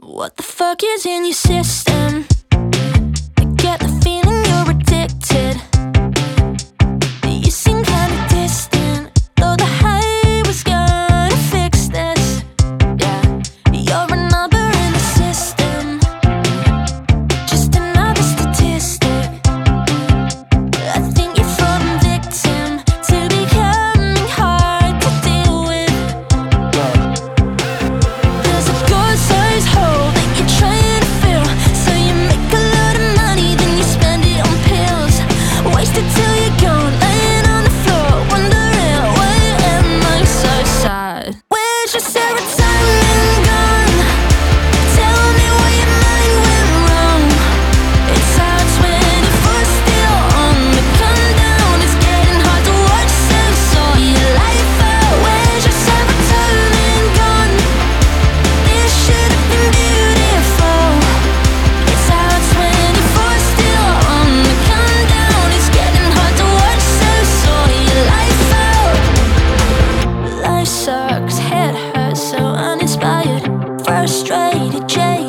What the fuck is in your system? I get the feeling you're addicted. You seem kinda distant, though the hype was gonna fix this. Yeah, you're a number in the system, just another statistic. I think you're falling victim to becoming hard to deal with. There's a good-sized hole that you're trying to fill, so you make a lot of money, then you spend it on pills. Waste it till you're gone, laying on the floor, wondering why am I so sad? Where's your serotonin gone? Tell me where your mind went wrong. It's our 24 still on the countdown. It's getting hard to watch since all your life out. Where's your serotonin gone? This should have been beautiful. It's our 24 still on the countdown. It's getting hard to watch since all your life out. Life sucks, head hurts, so uninspired, frustrated, jaded.